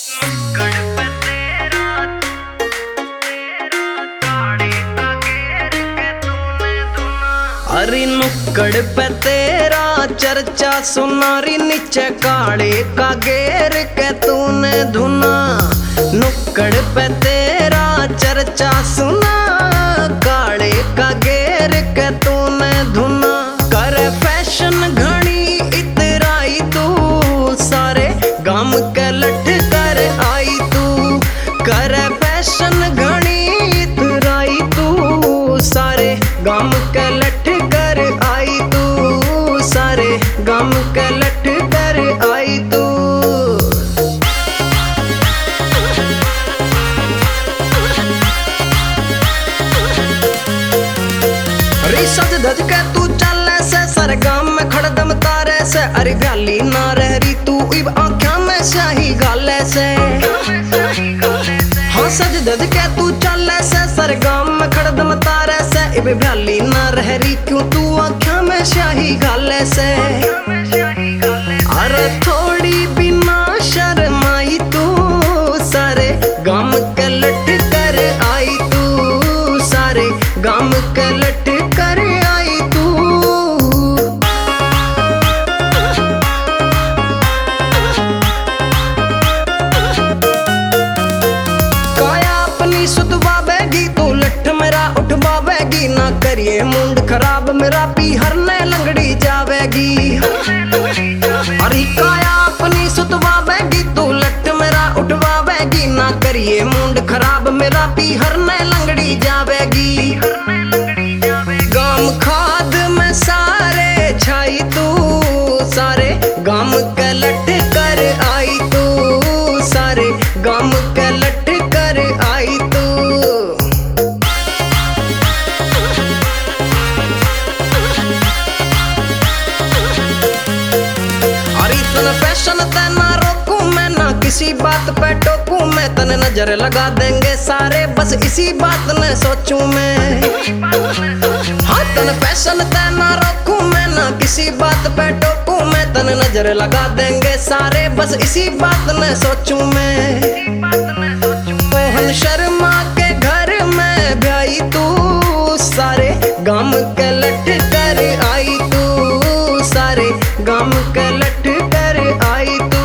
अरे नुक्कड़ पे तेरा चर्चा सुना री, नीचे काले का घेर के तूने धुना। नुक्कड़ पे तेरा चर्चा सुना, काले का घेर के तूने धुना। कर फैशन घनी इतराई तू, सारे गम के लठ कर आई तू। कर फैशन घनी इतराई तू, सारे गम के लठ कर आई तू। सारे गम के लठ कर आई तू। सज धज के तू चले से, सरगम में खड़दम तारे से। अरे गाली ना रह रही तू इब आँखों में शाही गाले से। हाँ सज धज के तू चले से, सरगम में खड़दम तारे से। इब गाली ना रह रही क्यों तू आँखों में शाही गाले से। अरे थोड़ी बिना शर्माई तू, सारे गम के लट कर आई तू। सारे गम के लट कर आई तू। काया अपनी सुतवावेगी तू, लठ मेरा उठवावेगी। ना करिए मुंड खराब मेरा, पीहर ने लंगड़ी जावेगी। अरे काया अपनी सुतवावेगी तू, लठ मेरा उठवावेगी। ना करिए मुंड खराब मेरा, पीहर ने लंगड़ी जावेगी। गाम खाद में सारे छाई तू, सारे गाम के लट कर आई तू। सारे गाम के लट कर आई तू। अरे तन फैशन ते ना रोकू मैं, ना किसी बात पे टोकू मैं। तन नजर लगा देंगे सारे, बस इसी बात ने सोचूं मैं। हाँ तन फैशन ते ना रोकू मैं, ना किसी बात पे टोकू मैं। तन नजर लगा देंगे सारे, बस इसी बात ने सोचूं मैं। मोहन शर्मा के घर में ब्याई तू, सारे गम के लट कर आई तू। सारे गम के लट कर आई तू।